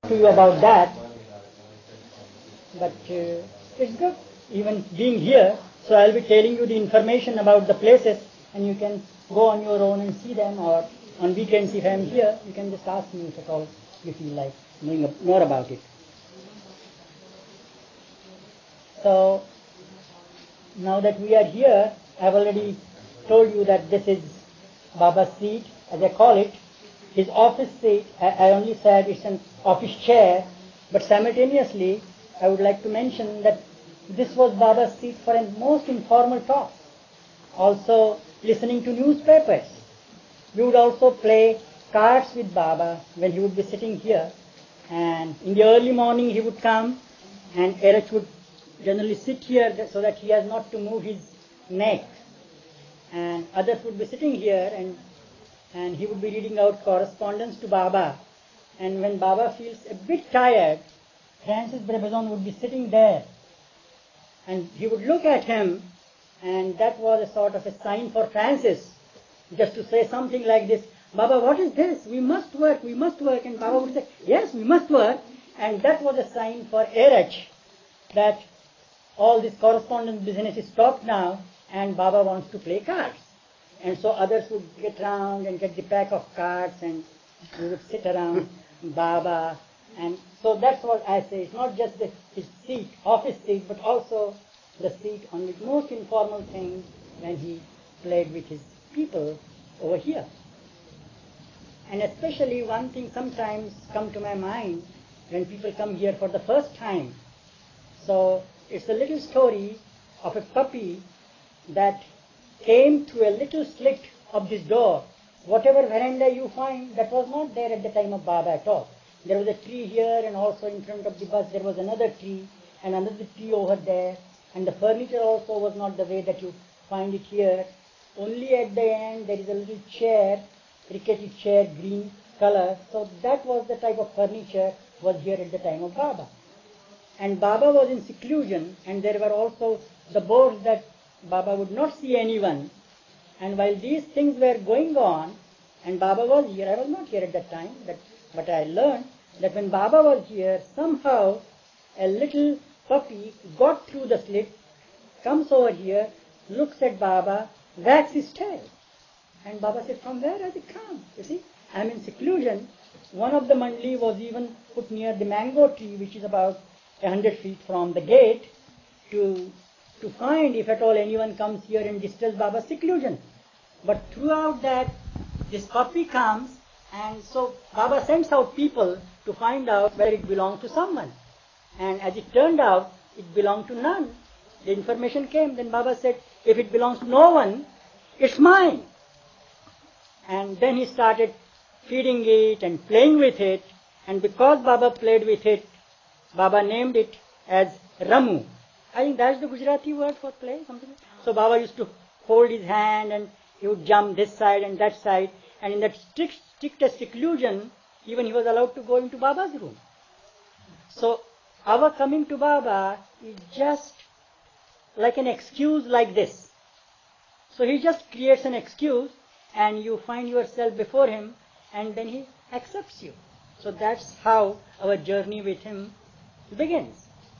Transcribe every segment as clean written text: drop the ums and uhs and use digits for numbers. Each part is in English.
to you about that, but it's good even being here. So I'll be telling you the information about the places, and you can go on your own and see them, or on weekends if I'm here, you can just ask me if at all you feel like knowing more about it. So now that we are here, I've already told you that this is Baba's seat, as I call it. His office seat, I only said it's an office chair, but simultaneously I would like to mention that this was Baba's seat for a most informal talk. Also listening to newspapers. We would also play cards with Baba when he would be sitting here, and in the early morning he would come, and Erich would generally sit here so that he has not to move his neck, and others would be sitting here, and he would be reading out correspondence to Baba. And when Baba feels a bit tired, Francis Brabazon would be sitting there, and he would look at him, and that was a sort of a sign for Francis just to say something like this: Baba, what is this? We must work, we must work. And Baba would say, yes, we must work. And that was a sign for Erich that all this correspondence business is stopped now, and Baba wants to play cards. And so others would get round and get the pack of cards, and we would sit around Baba. And so that's what I say. It's not just his seat, office seat, but also the seat on the most informal thing when he played with his people over here. And especially one thing sometimes come to my mind when people come here for the first time. So it's a little story of a puppy that came through a little slit of this door. Whatever veranda you find, that was not there at the time of Baba at all. There was a tree here, and also in front of the bus there was another tree, and another tree over there, and the furniture also was not the way that you find it here. Only at the end there is a little chair, rickety chair, green color. So that was the type of furniture was here at the time of Baba. And Baba was in seclusion, and there were also the boards that Baba would not see anyone. And while these things were going on, and Baba was here, I was not here at that time, but I learned that when Baba was here, somehow a little puppy got through the slit, comes over here, looks at Baba, wags his tail. And Baba said, from where has it come? You see, I am in seclusion. One of the mandali was even put near the mango tree, which is about 100 feet from the gate, to find if at all anyone comes here and disturbs Baba's seclusion. But throughout that, this puppy comes, and so Baba sends out people to find out whether it belonged to someone. And as it turned out, it belonged to none. The information came, then Baba said, if it belongs to no one, it's mine. And then he started feeding it and playing with it, and because Baba played with it, Baba named it as Ramu. I think that's the Gujarati word for play, something. So Baba used to hold his hand, and he would jump this side and that side, and in that strictest seclusion, even he was allowed to go into Baba's room. So our coming to Baba is just like an excuse like this. So he just creates an excuse, and you find yourself before him, and then he accepts you. So that's how our journey with him begins.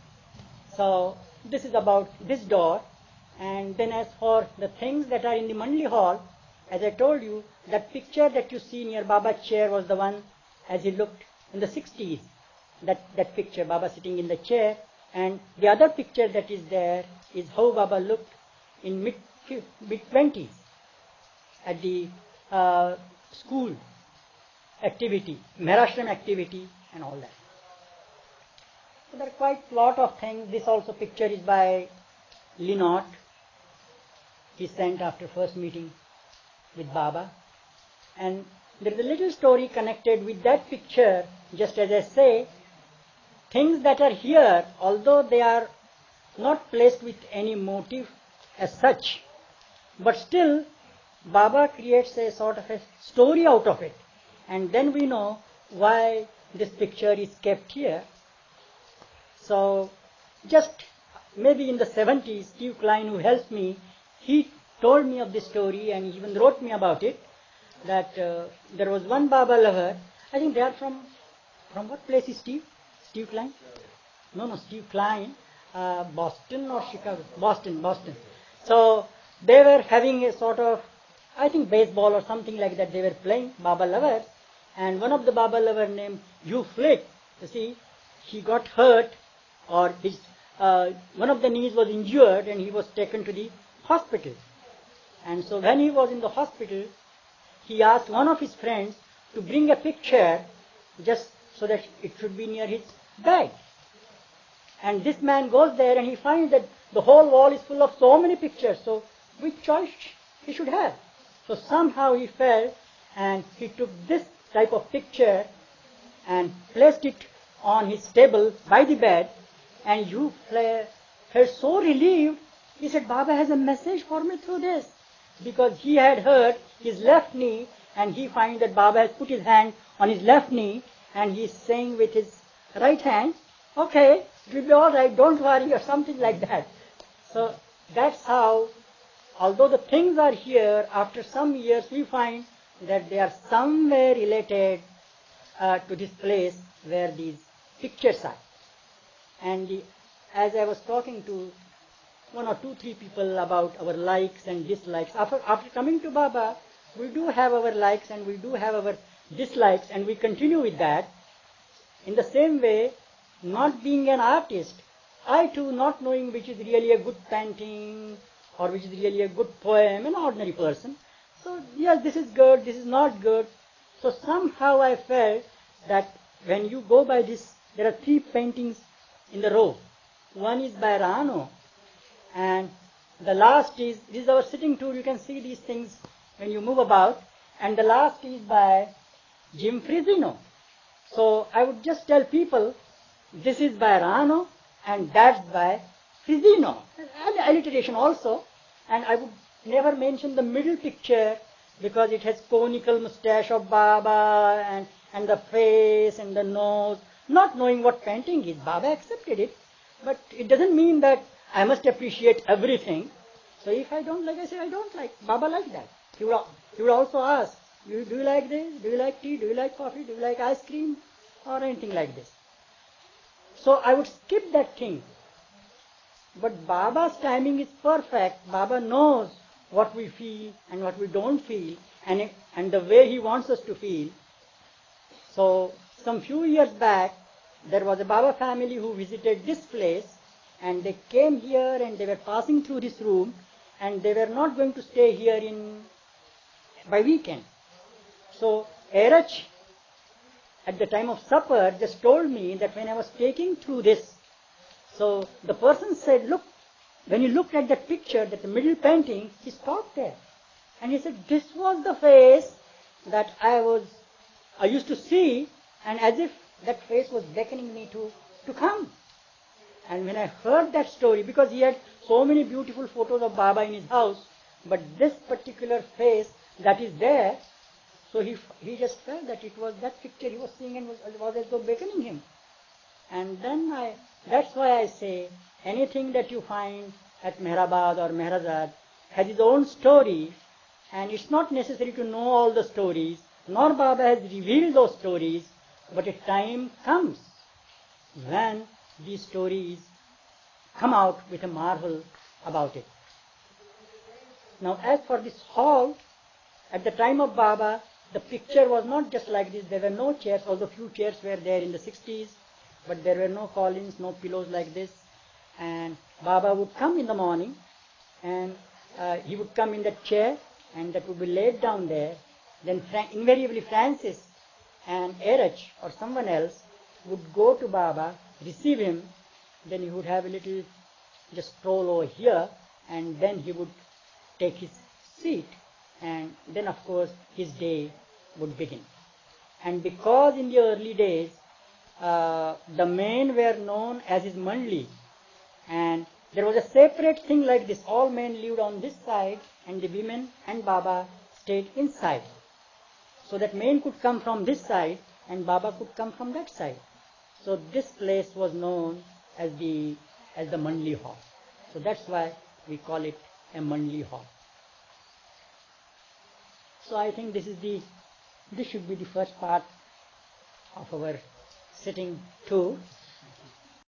So this is about this door. And then as for the things that are in the Mandali hall, as I told you, that picture that you see near Baba's chair was the one as he looked in the 60s. That picture, Baba sitting in the chair. And the other picture that is there is how Baba looked in mid-20s at the school activity, Maharashtrian activity and all that. So there are quite a lot of things. This also picture is by Linot. He sent after first meeting with Baba. And there is a little story connected with that picture. Just as I say, things that are here, although they are not placed with any motive as such, but still Baba creates a sort of a story out of it. And then we know why this picture is kept here. So just maybe in the 70s, Steve Klein, who helped me, he told me of this story, and he even wrote me about it, that there was one Baba lover. I think they are from From what place is Steve? Steve Klein? No, Steve Klein. Boston or Chicago? Boston. So they were having a sort of, I think, baseball or something like that. They were playing Baba lovers, and one of the Baba lover named Hugh Flick, you see, he got hurt, or his one of the knees was injured, and he was taken to the hospital. And so when he was in the hospital, he asked one of his friends to bring a picture just so that it should be near his bed. And this man goes there and he finds that the whole wall is full of so many pictures. So which choice he should have? So somehow he felt, and he took this type of picture and placed it on his table by the bed, and you felt so relieved. He said, Baba has a message for me through this. Because he had hurt his left knee, and he finds that Baba has put his hand on his left knee, and he is saying with his right hand, okay, it will be all right, don't worry, or something like that. So that's how, although the things are here, after some years we find that they are somewhere related to this place where these pictures are. And as I was talking to one or two, three people about our likes and dislikes, after coming to Baba, we do have our likes and we do have our dislikes, and we continue with that. In the same way, not being an artist, I too, not knowing which is really a good painting or which is really a good poem, an ordinary person. So yes, this is good, this is not good. So somehow I felt that when you go by this, there are three paintings in the row. One is by Rano, and the last is, this is our sitting tool, you can see these things when you move about, and the last is by Jim Frisino. So I would just tell people, this is by Rano and that's by Frisino. And alliteration also, and I would never mention the middle picture because it has conical mustache of Baba and the face and the nose. Not knowing what painting is, Baba accepted it, but it doesn't mean that I must appreciate everything. So if I don't like, I say I don't like. Baba like that. He would also ask, do you like this? Do you like tea? Do you like coffee? Do you like ice cream? Or anything like this. So I would skip that thing. But Baba's timing is perfect. Baba knows what we feel and what we don't feel, and the way he wants us to feel. So some few years back, there was a Baba family who visited this place, and they came here and they were passing through this room, and they were not going to stay here by weekend. So Erach, at the time of supper, just told me that when I was taking through this, so the person said, look, when you looked at that picture, that the middle painting, he stopped there. And he said, this was the face that I used to see, and as if that face was beckoning me to come. And when I heard that story, because he had so many beautiful photos of Baba in his house, but this particular face that is there, so he just felt that it was that picture he was seeing and was as though beckoning him. And then that's why I say, anything that you find at Mehrabad or Mehrazad has its own story, and it's not necessary to know all the stories, nor Baba has revealed those stories, but a time comes when these stories come out with a marvel about it. Now as for this hall, at the time of Baba, the picture was not just like this. There were no chairs, although few chairs were there in the 60s, but there were no columns, no pillows like this. And Baba would come in the morning, and he would come in that chair, and that would be laid down there. Then invariably Francis and Erach or someone else would go to Baba, receive him, then he would have a little just stroll over here, and then he would take his seat, and then of course his day would begin. And because in the early days the men were known as his mandli, and there was a separate thing like this, all men lived on this side and the women and Baba stayed inside, so that men could come from this side and Baba could come from that side. So this place was known as the mandli hall. So that's why we call it a mandli hall. So I think this should be the first part of our sitting too.